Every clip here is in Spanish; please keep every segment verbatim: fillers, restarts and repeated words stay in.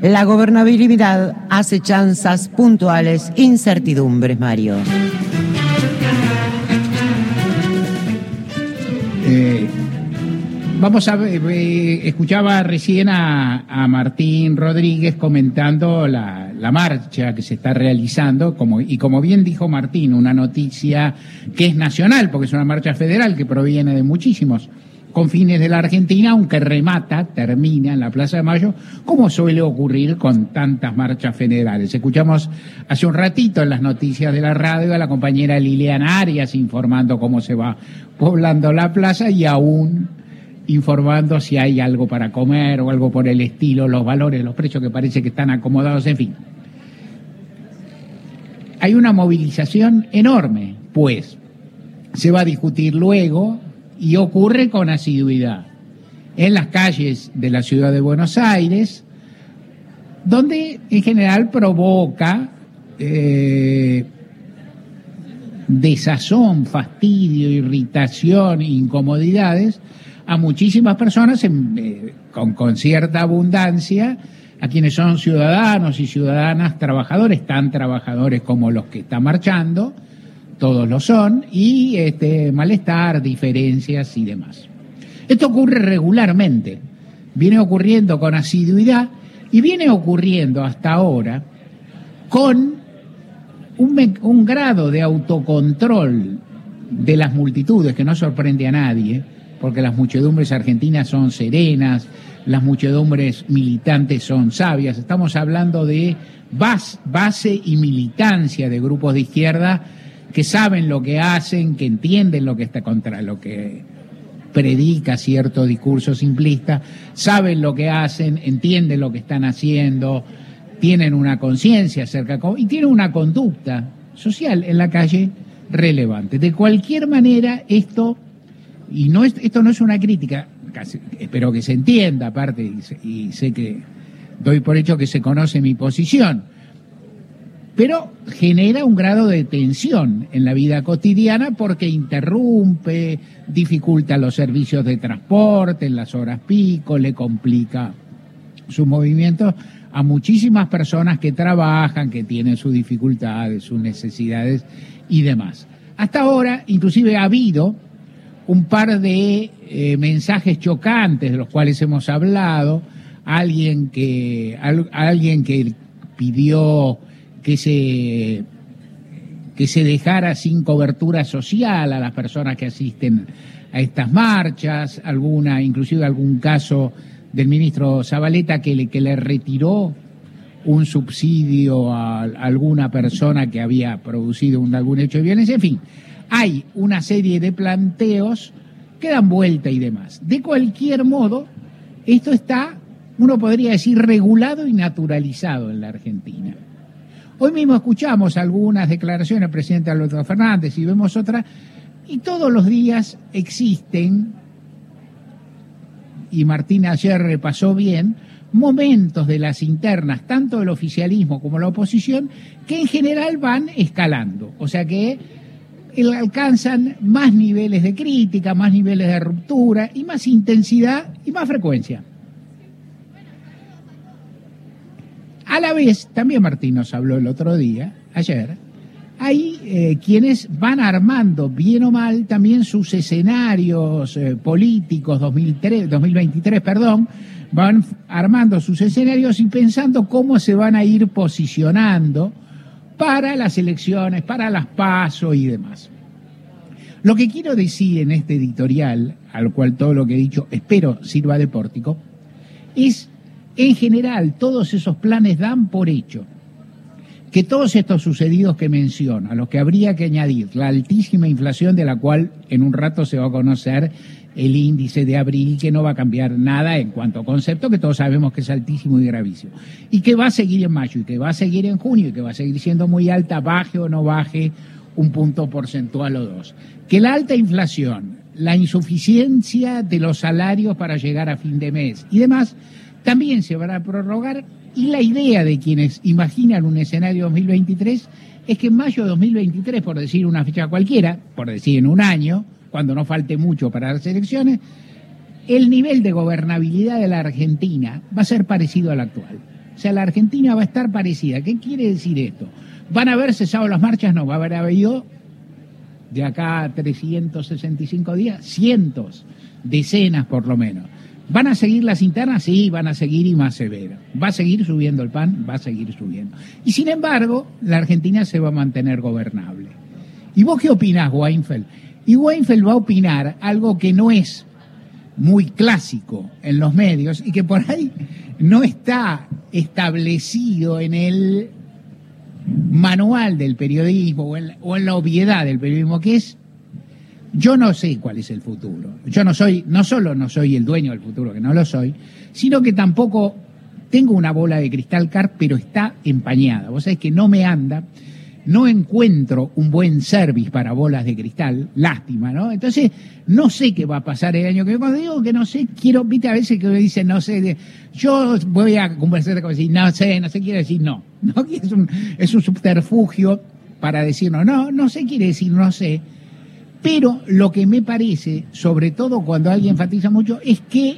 La gobernabilidad hace chanzas puntuales, incertidumbres, Mario. Eh, vamos a ver, eh, escuchaba recién a, a Martín Rodríguez comentando la, la marcha que se está realizando, como, y como bien dijo Martín, una noticia que es nacional, porque es una marcha federal que proviene de muchísimos confines de la Argentina, aunque remata, termina en la Plaza de Mayo, como suele ocurrir con tantas marchas federales. Escuchamos hace un ratito en las noticias de la radio a la compañera Liliana Arias informando cómo se va poblando la plaza y aún informando si hay algo para comer o algo por el estilo, los valores, los precios que parece que están acomodados, en fin. Hay una movilización enorme, pues se va a discutir luego y ocurre con asiduidad en las calles de la ciudad de Buenos Aires, donde en general provoca eh, desazón, fastidio, irritación, incomodidades a muchísimas personas en, eh, con, con cierta abundancia, a quienes son ciudadanos y ciudadanas trabajadores, tan trabajadores como los que están marchando, todos lo son, y este malestar, diferencias y demás. Esto ocurre regularmente, viene ocurriendo con asiduidad y viene ocurriendo hasta ahora con un, un grado de autocontrol de las multitudes que no sorprende a nadie, porque las muchedumbres argentinas son serenas, las muchedumbres militantes son sabias. Estamos hablando de base, base y militancia de grupos de izquierda que saben lo que hacen, que entienden lo que está contra lo que predica cierto discurso simplista, saben lo que hacen, entienden lo que están haciendo, tienen una conciencia acerca y tienen una conducta social en la calle relevante. De cualquier manera, esto y no es, esto no es una crítica, casi, espero que se entienda aparte y, y sé que doy por hecho que se conoce mi posición. Pero genera un grado de tensión en la vida cotidiana porque interrumpe, dificulta los servicios de transporte en las horas pico, le complica sus movimientos a muchísimas personas que trabajan, que tienen sus dificultades, sus necesidades y demás. Hasta ahora, inclusive ha habido un par de eh, mensajes chocantes de los cuales hemos hablado, alguien que, al, alguien que pidió que se, que se dejara sin cobertura social a las personas que asisten a estas marchas, alguna, inclusive algún caso del ministro Zabaleta que le, que le retiró un subsidio a, a alguna persona que había producido un, algún hecho de violencia, en fin, hay una serie de planteos que dan vuelta y demás. De cualquier modo, esto está, uno podría decir, regulado y naturalizado en la Argentina. Hoy mismo escuchamos algunas declaraciones del presidente Alberto Fernández y vemos otras, y todos los días existen, y Martín ayer repasó bien, momentos de las internas, tanto del oficialismo como la oposición, que en general van escalando, o sea que alcanzan más niveles de crítica, más niveles de ruptura, y más intensidad y más frecuencia. A la vez, también Martín nos habló el otro día, ayer, hay eh, quienes van armando, bien o mal, también sus escenarios eh, políticos dos mil tres, dos mil veintitrés, perdón, van armando sus escenarios y pensando cómo se van a ir posicionando para las elecciones, para las PASO y demás. Lo que quiero decir en este editorial, al cual todo lo que he dicho espero sirva de pórtico, es, en general, todos esos planes dan por hecho que todos estos sucedidos que menciono, a los que habría que añadir la altísima inflación de la cual en un rato se va a conocer el índice de abril, que no va a cambiar nada en cuanto a concepto, que todos sabemos que es altísimo y gravísimo, y que va a seguir en mayo, y que va a seguir en junio, y que va a seguir siendo muy alta, baje o no baje un punto porcentual o dos. Que la alta inflación, la insuficiencia de los salarios para llegar a fin de mes y demás, también se van a prorrogar, y la idea de quienes imaginan un escenario dos mil veintitrés es que en mayo de dos mil veintitrés, por decir una fecha cualquiera, por decir en un año, cuando no falte mucho para las elecciones, el nivel de gobernabilidad de la Argentina va a ser parecido al actual. O sea, la Argentina va a estar parecida. ¿Qué quiere decir esto? ¿Van a haber cesado las marchas? No, va a haber habido de acá a trescientos sesenta y cinco días, cientos, decenas por lo menos. ¿Van a seguir las internas? Sí, van a seguir y más severo. ¿Va a seguir subiendo el pan? Va a seguir subiendo. Y sin embargo, la Argentina se va a mantener gobernable. ¿Y vos qué opinás, Weinfeld? Y Weinfeld va a opinar algo que no es muy clásico en los medios y que por ahí no está establecido en el manual del periodismo o en, la, o en la obviedad del periodismo, que es: yo no sé cuál es el futuro. Yo no soy, no solo no soy el dueño del futuro, que no lo soy, sino que tampoco tengo una bola de cristal, Car, pero está empañada. Vos sabés que no me anda, no encuentro un buen service para bolas de cristal, lástima, ¿no? Entonces, no sé qué va a pasar el año que viene. Cuando digo que no sé, quiero, viste, a veces que me dicen, no sé, de, yo voy a conversar con decir, no sé, no sé, quiere decir no. No, es un, es un subterfugio para decir no, no, no sé, quiere decir no sé. Pero lo que me parece, sobre todo cuando alguien enfatiza mucho, es que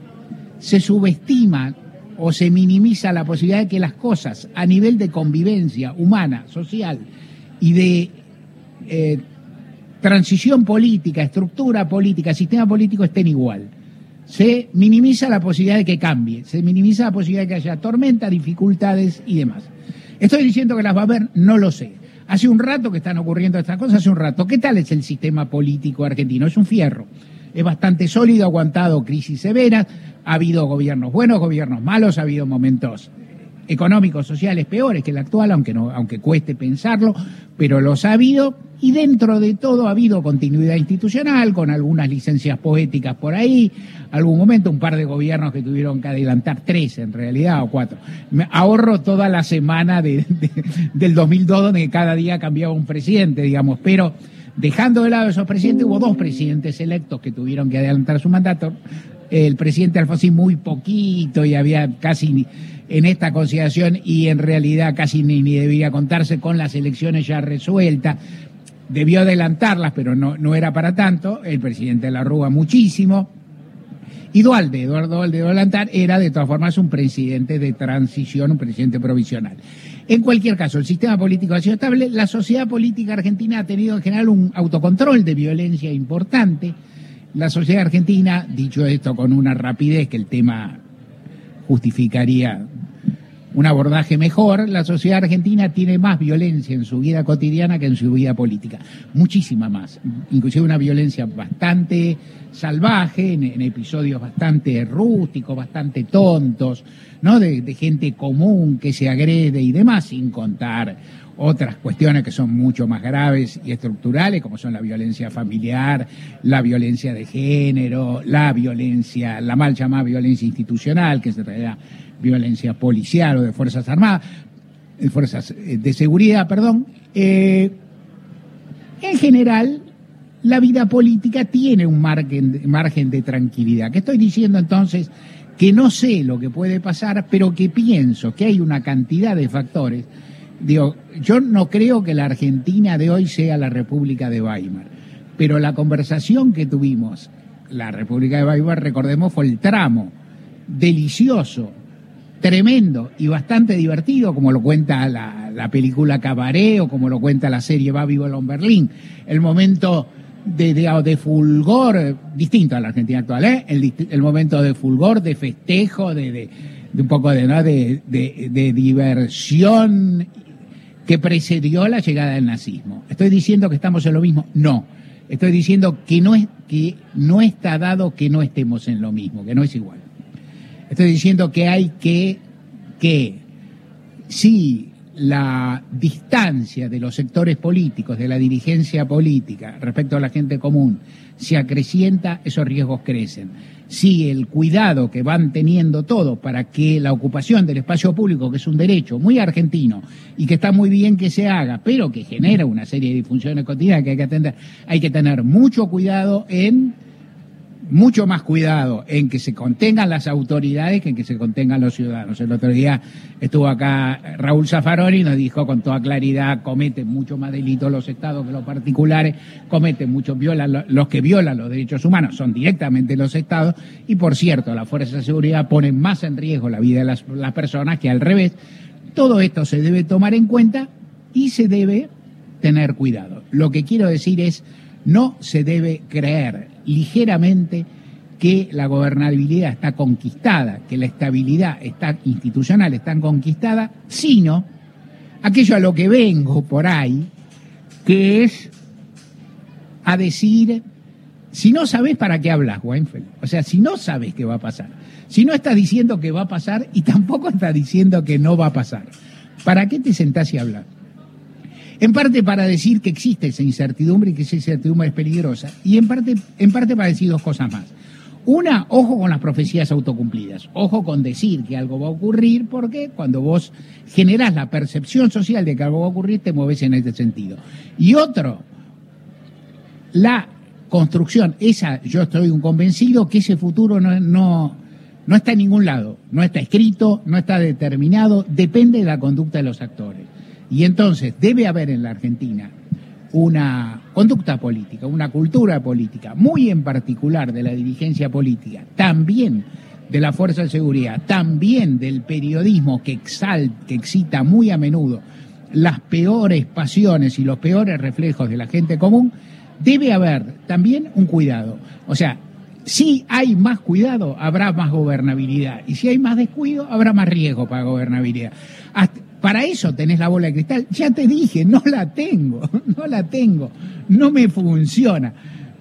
se subestima o se minimiza la posibilidad de que las cosas a nivel de convivencia humana, social y de eh, transición política, estructura política, sistema político estén igual. Se minimiza la posibilidad de que cambie, se minimiza la posibilidad de que haya tormenta, dificultades y demás. ¿Estoy diciendo que las va a haber? No lo sé. Hace un rato que están ocurriendo estas cosas, hace un rato. ¿Qué tal es el sistema político argentino? Es un fierro. Es bastante sólido, ha aguantado crisis severas, ha habido gobiernos buenos, gobiernos malos, ha habido momentos económicos, sociales peores que el actual, aunque no, aunque cueste pensarlo, pero los ha habido, y dentro de todo ha habido continuidad institucional, con algunas licencias poéticas por ahí, algún momento un par de gobiernos que tuvieron que adelantar tres en realidad, o cuatro. Me ahorro toda la semana de, de, del dos mil dos, donde cada día cambiaba un presidente, digamos, pero dejando de lado esos presidentes, hubo dos presidentes electos que tuvieron que adelantar su mandato. El presidente Alfonsín muy poquito, y había casi en esta consideración, y en realidad casi ni, ni debía contarse, con las elecciones ya resueltas. Debió adelantarlas, pero no, no era para tanto. El presidente de la Rúa muchísimo. Y Duhalde, Eduardo Duhalde Ollantag, era de todas formas un presidente de transición, un presidente provisional. En cualquier caso, el sistema político ha sido estable. La sociedad política argentina ha tenido en general un autocontrol de violencia importante. La sociedad argentina, dicho esto con una rapidez que el tema justificaría un abordaje mejor, la sociedad argentina tiene más violencia en su vida cotidiana que en su vida política, muchísima más, inclusive una violencia bastante salvaje, en, en episodios bastante rústicos, bastante tontos, ¿no? De, de gente común que se agrede y demás, sin contar otras cuestiones que son mucho más graves y estructurales, como son la violencia familiar, la violencia de género, la violencia, la mal llamada violencia institucional, que es en realidad violencia policial o de Fuerzas Armadas, de Fuerzas de Seguridad, perdón. Eh, en general, la vida política tiene un margen, margen de tranquilidad. ¿Qué estoy diciendo entonces? Que no sé lo que puede pasar, pero que pienso que hay una cantidad de factores. Digo, yo no creo que la Argentina de hoy sea la República de Weimar, pero la conversación que tuvimos, la República de Weimar, recordemos, fue el tramo delicioso, tremendo y bastante divertido, como lo cuenta la, la película Cabaret o como lo cuenta la serie Babylon Berlin, el momento de, de, de fulgor, distinto a la Argentina actual, ¿eh? el, el momento de fulgor, de festejo, de, de, de un poco de, ¿no? de, de, de diversión que precedió la llegada del nazismo. ¿Estoy diciendo que estamos en lo mismo? No. Estoy diciendo que no, es, que no está dado que no estemos en lo mismo, que no es igual. Estoy diciendo que hay que, que si la distancia de los sectores políticos, de la dirigencia política respecto a la gente común se acrecienta, esos riesgos crecen. Si el cuidado que van teniendo todos para que la ocupación del espacio público, que es un derecho muy argentino y que está muy bien que se haga, pero que genera una serie de disfunciones cotidianas que hay que atender, hay que tener mucho cuidado en mucho más cuidado en que se contengan las autoridades que en que se contengan los ciudadanos. El otro día estuvo acá Raúl Zaffaroni y nos dijo con toda claridad, cometen mucho más delitos los estados que los particulares, cometen mucho, violan, los que violan los derechos humanos son directamente los estados, y por cierto, las fuerzas de seguridad ponen más en riesgo la vida de las, las personas que al revés. Todo esto se debe tomar en cuenta y se debe tener cuidado. Lo que quiero decir es, no se debe creer ligeramente que la gobernabilidad está conquistada, que la estabilidad está institucional está conquistada, sino aquello a lo que vengo por ahí, que es a decir, si no sabes para qué hablas, Weinfeld, o sea, si no sabes qué va a pasar, si no estás diciendo que va a pasar y tampoco estás diciendo que no va a pasar, ¿para qué te sentás y hablas? En parte para decir que existe esa incertidumbre y que esa incertidumbre es peligrosa, y en parte, en parte para decir dos cosas más. Una, ojo con las profecías autocumplidas, ojo con decir que algo va a ocurrir, porque cuando vos generás la percepción social de que algo va a ocurrir, te mueves en este sentido. Y otro, la construcción, esa, yo estoy un convencido que ese futuro no, no, no está en ningún lado, no está escrito, no está determinado, depende de la conducta de los actores. Y entonces debe haber en la Argentina una conducta política, una cultura política, muy en particular de la dirigencia política, también de la fuerza de seguridad, también del periodismo que exalta, que excita muy a menudo las peores pasiones y los peores reflejos de la gente común. Debe haber también un cuidado. O sea, si hay más cuidado, habrá más gobernabilidad. Y si hay más descuido, habrá más riesgo para gobernabilidad. Hasta Para eso tenés la bola de cristal. Ya te dije, no la tengo, no la tengo, no me funciona.